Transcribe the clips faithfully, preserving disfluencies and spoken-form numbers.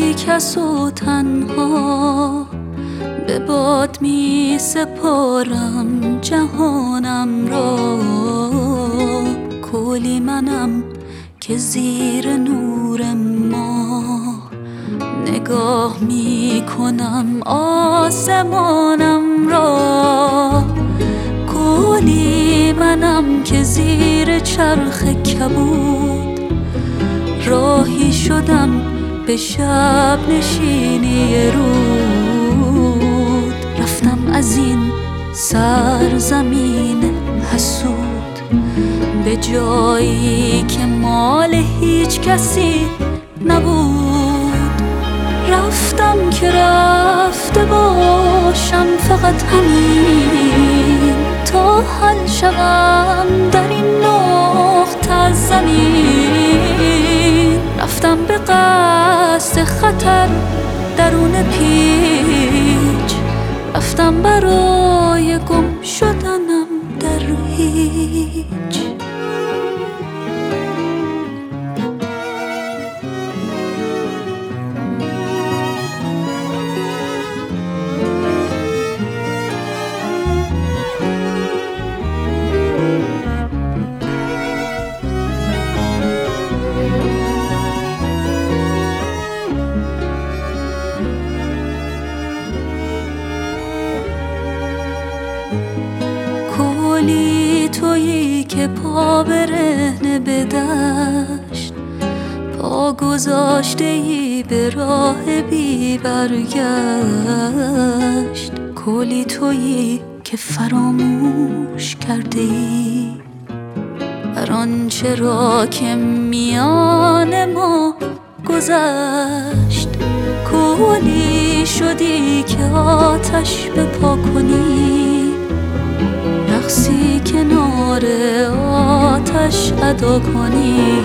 بی کس و تنها به باد می سپارم جهانم را. کولی منم که زیر نور ماه نگاه می کنم آسمانم را. کولی منم که زیر چرخ کبود راهی شدم به شب نشینی رود. رفتم از این سرزمین حسود به جایی که مال هیچ کسی نبود. رفتم که رفته باشم فقط همین تا حل شوم در این نقطه از زمین. رفتم به قصد خطر درون پیچ، رفتم برای گم شدنم در هیچ. کولی تویی که پا برهنه به دشت، پا گذاشته ای به راه بی برگشت. کولی تویی که فراموش کرده ای هر آنچه را که میان ما گذشت. کولی شدی که آتش بپا کنی، رقصی کنار آتش ادا کنی.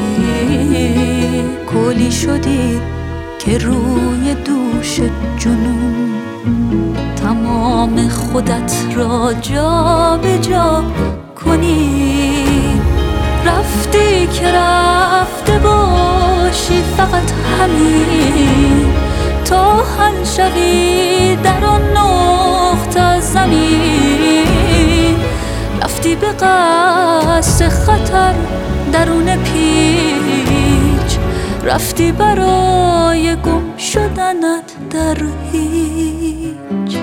کولی شدی که روی دوش جنون تمام خودت را جا به جا کنی. رفتی که رفته باشی فقط همین تا حل شوی در آن نقطه از زمین. رفتی به قصد خطر درون پیچ، رفتی برای گم شدنت در هیچ.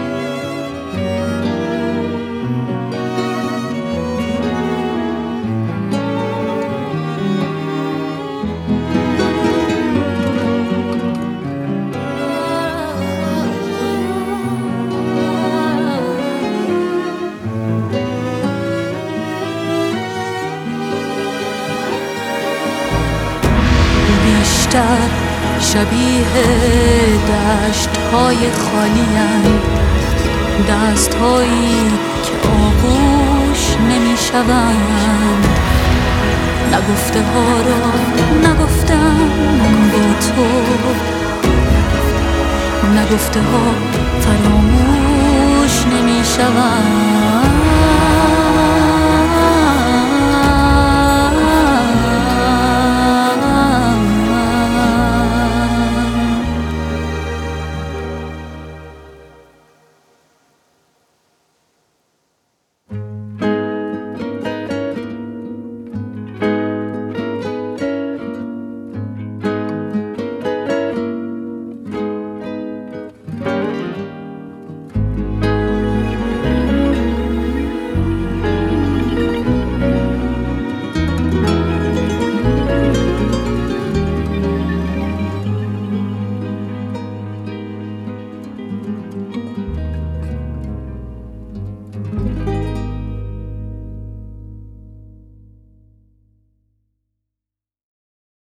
بیشتر شبیه دشت های خالی‌اند، دست هایی که آغوش نمی شوند. نگفته ها را نگفتم با تو، نگفته ها فراموش نمی شوند.